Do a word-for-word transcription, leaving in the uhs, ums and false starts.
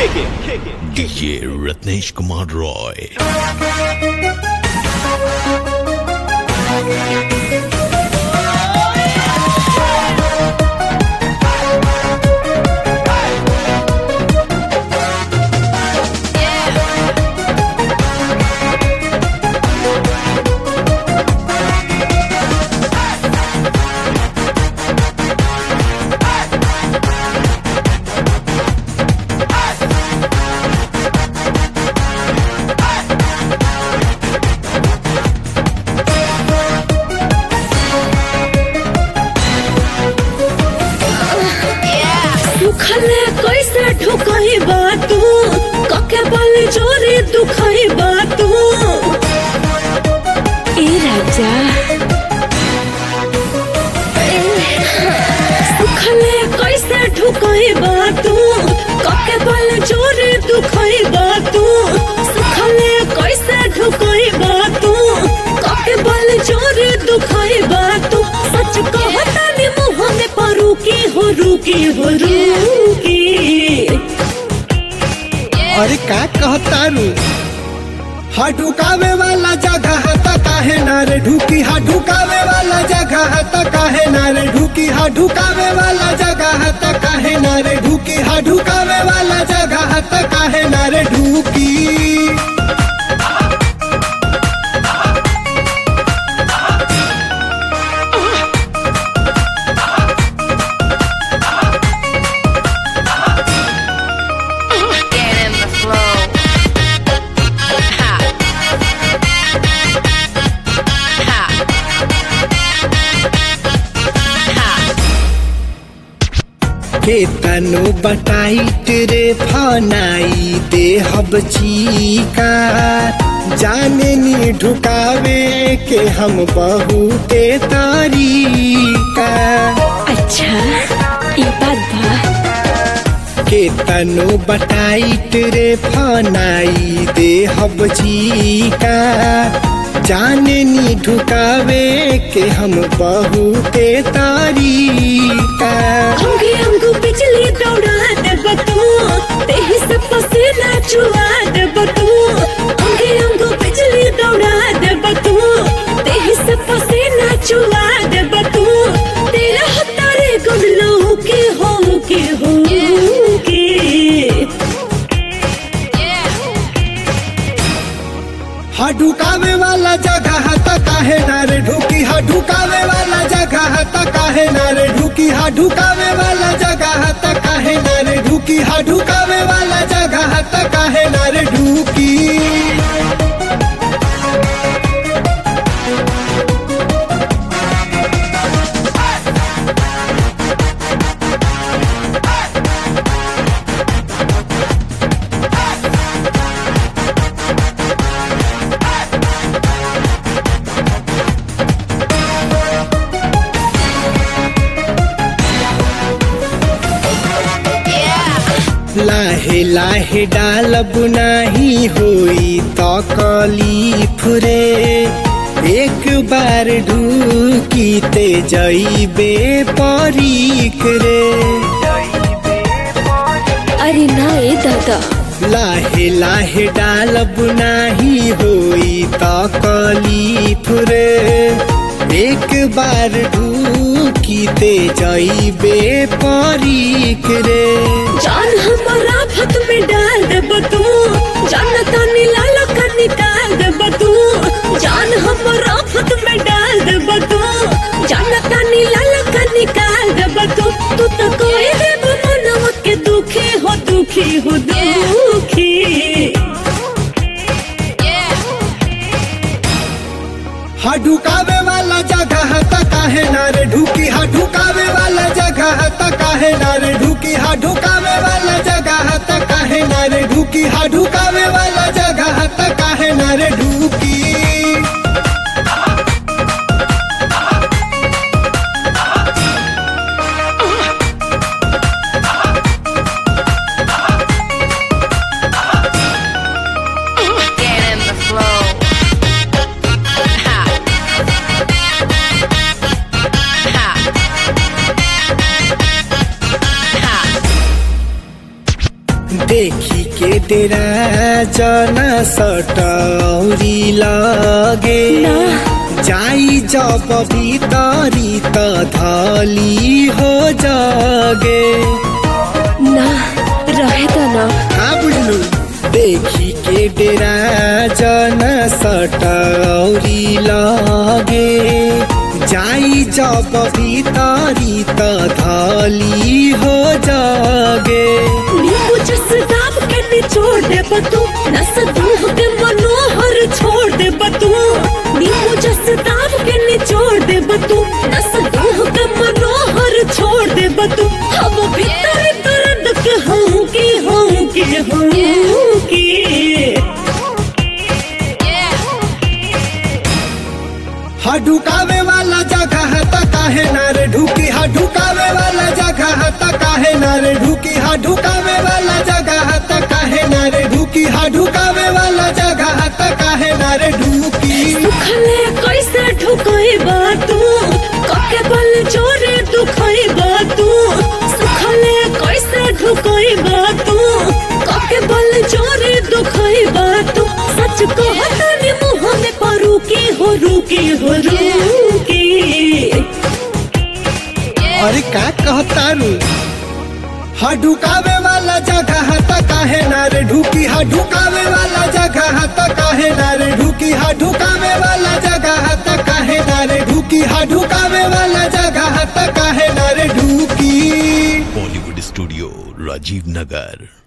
kick it, kick it. D J Ratnesh Kumar Roy. दुखले कैसे ढुकई बातू कके बल जोरी दुखई बातू ए राजा दुखले कैसे ढुकई बातू कके बल जोरी दुखई बातू सुखले कैसे ढुकई बातू कके बल जोरी दुखई बातू सच कहता नी मुंह में परू की हो रुकी हो रुकी अरे का कहता रू हा ढुकावे वाला जगह त काहे ना रे ढुकी हा ढुकावे वाला जगह त काहे ना रे ढुकी हा ढुकावे वाला जगह त काहे ना रे ढुकी हा ढुकावे वाला जगह त काहे ना रे ढुकी केतनो बटाइट रे फनाई दे हब चीका जाने नी ढुकावे के हम बहुते तरीका अच्छा ये बात बा केतनो बटाइट रे फनाई दे हब चीका जाने नी ढुकावे के हम बहुते तरीका अंगे अंगू बिजली दौड़ा दे बतू तेही से पसीना चुआ दे बतू अंगे अंगू बिजली दौड़ा दे बतू तेही से पसीना चुआ दे बतू तेरा हतारे गुडलो के हो के हो के हा ढुकावे वाला जगह त काहे ना रे ढुकी हा ढुकावे वाला जगह त काहे ना रे ढुकी हा ढुकावे वाला जगह त काहे ना रे ढुकी हा ढुकावे वाला जगह त काहे ना रे ढुकी लाहे लाहे डालब नाही होई तो कलीफ रे एक बार ढूकी ते जइबे परीक रे अरे ना ए दादा लाहे लाहे डालब नाही होई तो कलीफ रे एक बार ढूकी ते जइबे परीक रे जान हमारा फत में डाल दे बतू जान तानी लाला का निकाल दे बतू जान हमारा फत में डाल दे बतू जान तानी लाला का निकाल दे बतू तू तो कोई दे मनवा के दुखी हो दुखी हो दुखी हा ढुकावे वाला जगह त काहे ना रे ढुकी हा ढुकावे वाला जगह त काहे ना रे ढुकी हा ढुकावे वाला जगह त काहे ना रे ढुकी हा ढुकावे वाला जगह त काहे ना रे ढुकी देखी के तेरा जना सटौरी लगे जाई जब भीतरी त धली हो जागे ना रहे त ना का बुझलू देखी के डेरा जना सटौरी लगे जाई जब भीतरी त धली हो जागे नींबू जस दाब के निचोड़ दे बतू नस दूह के मनोहर छोड़ दे बतू नींबू जस दाब के निचोड़ दे बतू नस दूह के मनोहर छोड़ दे बतू अब भीतर दर्द के हूँ की हूँ की हूँ की हडुकावे वाला जगह है त काहे नारे ढुकी हडुकावे वाला जगह है त काहे नारे ढुकी हडुकावे वाला जगह है त काहे नारे ढुकी हडुकावे वाला जगह है त काहे नारे ढुकी सुखले कैसे ढुकई बातू कके बल जोरे दुखई बातू सुखले कैसे ढुकई बातू कके बल जोरे दुखई बातू सच कहता नी मुँह में परू की हो रुकी हो रुकी अरे का कहतारू हडुकावे वाला जगह है त काहे नारे ढुकी हडुकावे वाला जगह है त काहे नारे ढुकी हडुकावे वाला जगह है त काहे नारे ढुकी हडुकावे वाला जगह है त काहे नारे ढुकी बॉलीवुड स्टूडियो राजीव नगर।